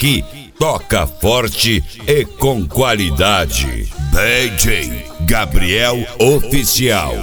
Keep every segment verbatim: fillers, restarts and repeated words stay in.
Aqui toca forte e com qualidade. D J Gabriel Oficial.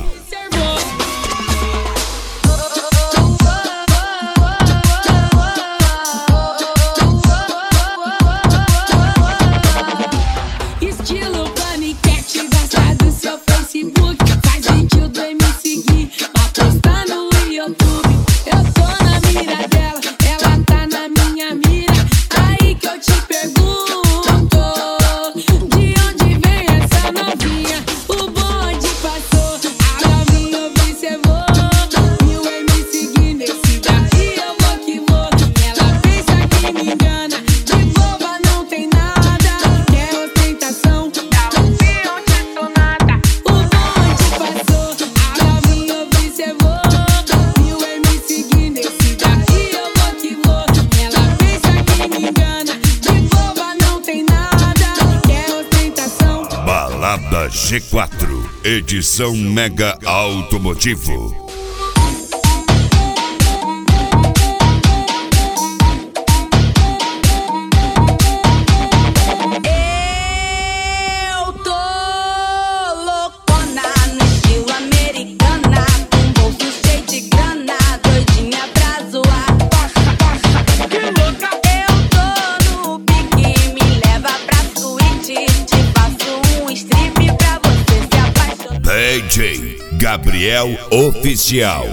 Balada G quatro, edição Mega Automotivo. Eu tô loucona no estilo americana, com bolso cheio de grana, doidinha pra zoar. Eu tô no pique, me leva pra suíte, te faço um strip pra você se apaixonar. D J Gabriel Oficial.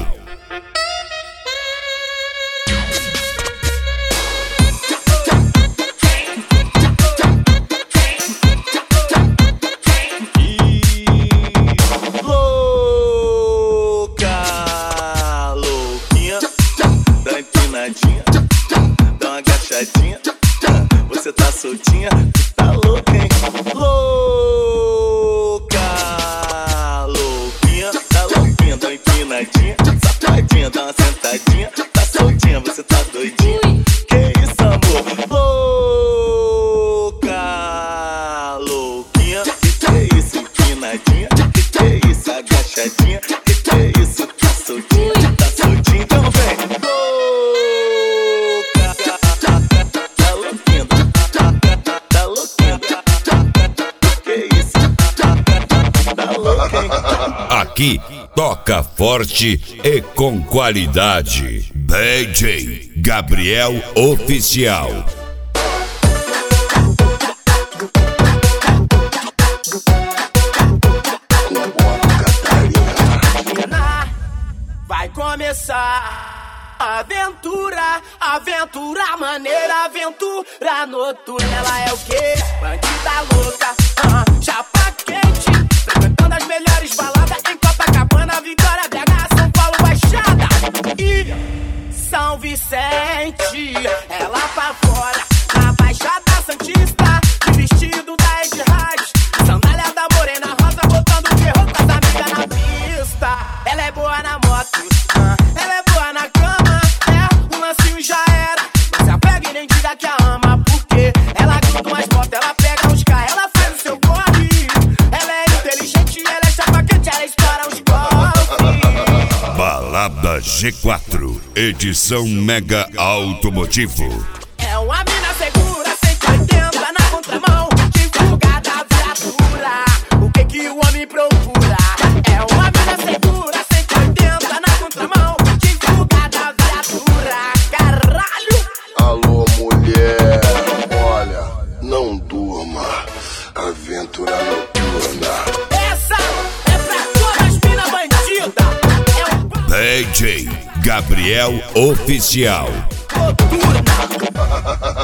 Louca, louquinha, dá empinadinha, dá uma agachadinha, você tá soltinha, tá louca, hein? Louca, louquinha, tá louquinha, dá uma empinadinha, safadinha, dá uma sentadinha, tá soltinha, você tá doidinha. Que isso, amor? Louca, louquinha, que que é isso, empinadinha? Que que é isso, agachadinha? Que que é isso, tá soltinha, tá soltinha? Então vem. Louca, tá louquinha, tá louquinha. Que isso, tá louca, hein? Aqui toca forte e com qualidade. D J Gabriel Oficial. Vai começar a aventura, aventura maneira, aventura noturna. Ela é o quê? Bandida louca, ah, chapa quente, frequentando as melhores baladas em Copacabana, Vitória, B H, São Paulo, Baixada e São Vicente. Ela pra fora, na Baixada Santista, de vestido da Ed Rádio, sandália da Morena Rosa, botando o ferro com as amigas na pista. Ela é boa na moto, ah, ela é boa na cama, é, um lancinho já era. Não se apega e nem diga que a ama, porque ela gruda umas motos, ela pega uns carros, ela faz o seu corre. Ela é inteligente, ela é chapa quente, ela estoura os golpes. Balada G quatro, edição Mega Automotivo. É uma mina segura, cento e oitenta na contramão, divulgada a viatura. O que que o homem procura? É uma mina segura, cento e oitenta na contramão, divulgada a viatura. Caralho! Alô, mulher, olha, não durma, aventura noturna. Essa é pra todas as minas bandidas. É o D J Gabriel Oficial. noturna.